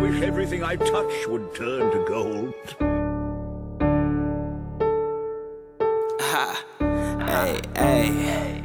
wish everything I touch would turn to gold. Hey, hey.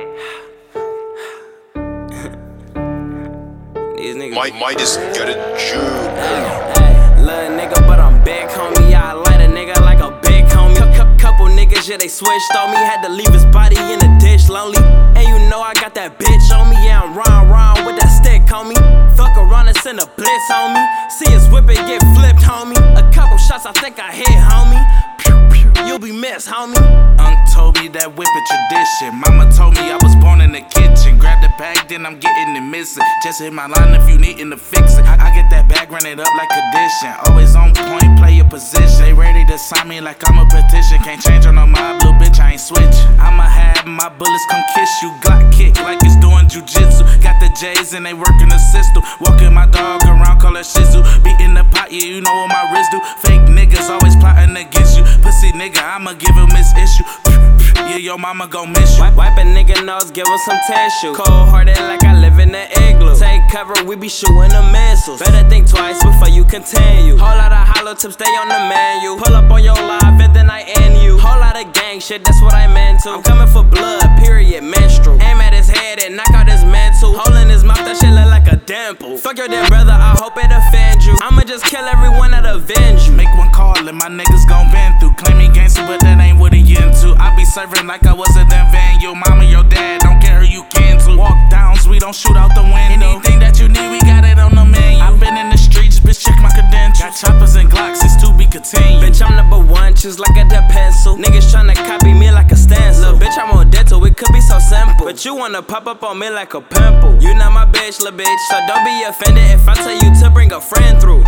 These niggas might just get a Jew. Little nigga, but I'm big, homie. Yeah, I light a nigga like a big homie. Couple niggas, yeah, they switched on me. Had to leave his body in the dish, lonely. And you know I got that bitch on me. Yeah, I'm round with that stick, homie. Fuck around and send a blitz on me. See us whip it, get flipped, homie. A couple shots, I think I hit, homie. You'll be missed, homie. Unc told me that whip a tradition. Mama told me I was born in the kitchen. Grab the bag, then I'm getting it missing. Just hit my line if you needin' to fix it. I get that bag, run it up like condition. Always on point, play your position. They ready to sign me like I'm a petition. Can't change on no mob, little bitch, I ain't switching. I'ma have my bullets come kiss you. Glock kick like it's doing jujitsu. Got the J's and they working the system. Walking my dog around, call her Shih Tzu. Beating the pot, yeah, you know what my wrist do. Fake niggas always plotting against you. Pussy nigga, I'ma give him his issue. Yeah, your mama gon' miss you. Wipe a nigga nose, give him some tissue. Cold hearted like I live in the igloo. Take cover, we be shooting the missiles. Better think twice before you continue. Whole lot of hollow tips, stay on the menu. Pull up on your live and then I end you. Whole lot of gang shit, that's what I'm into. I'm coming for blood, period, menstrual. Aim at his head and knock out his mantle. Hole in his mouth, that shit look like a dimple. Fuck your dead brother, I hope it offend you. I'ma just kill everyone that avenge you. Make one call and my niggas gon' bend through. Claim he gangster, but that ain't what he into. I be serving like I was a damn van. Your mama, your dad, don't care who you can to. Walk downs, we don't shoot out the window. Anything that you need, we got it on the menu. I've been in the streets, bitch, check my credentials. Got choppers and Glocks, it's to be continued. Bitch, I'm number one, choose like a dead pencil. Niggas tryna copy me like a stencil. Little bitch, I'm on dental, it could be so simple. But you wanna pop up on me like a pimple. You not my bitch, lil' bitch, so don't be offended if I tell you to bring a friend through.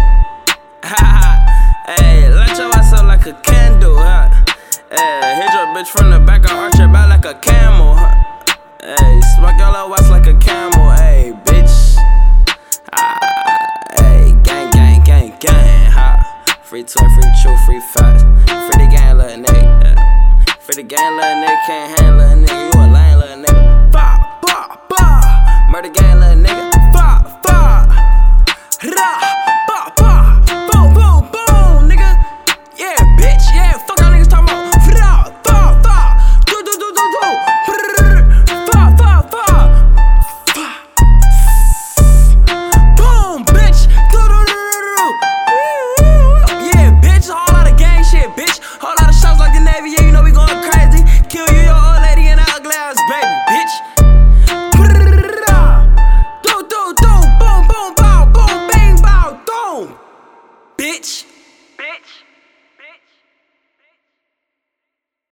Hey, light your ass up like a candle, huh? Hey, hit your bitch from the back, I arch your back like a camel, huh? Hey, smack your little ass like a camel, hey, bitch. Hey, gang, huh? Free toy, free chew, free fast. Free the gang, little nigga. Free the gang, little nigga, can't handle a nigga. You a lame little nigga. Bah, bah, bah. Murder gang, little nigga. Bah, bah. Rah.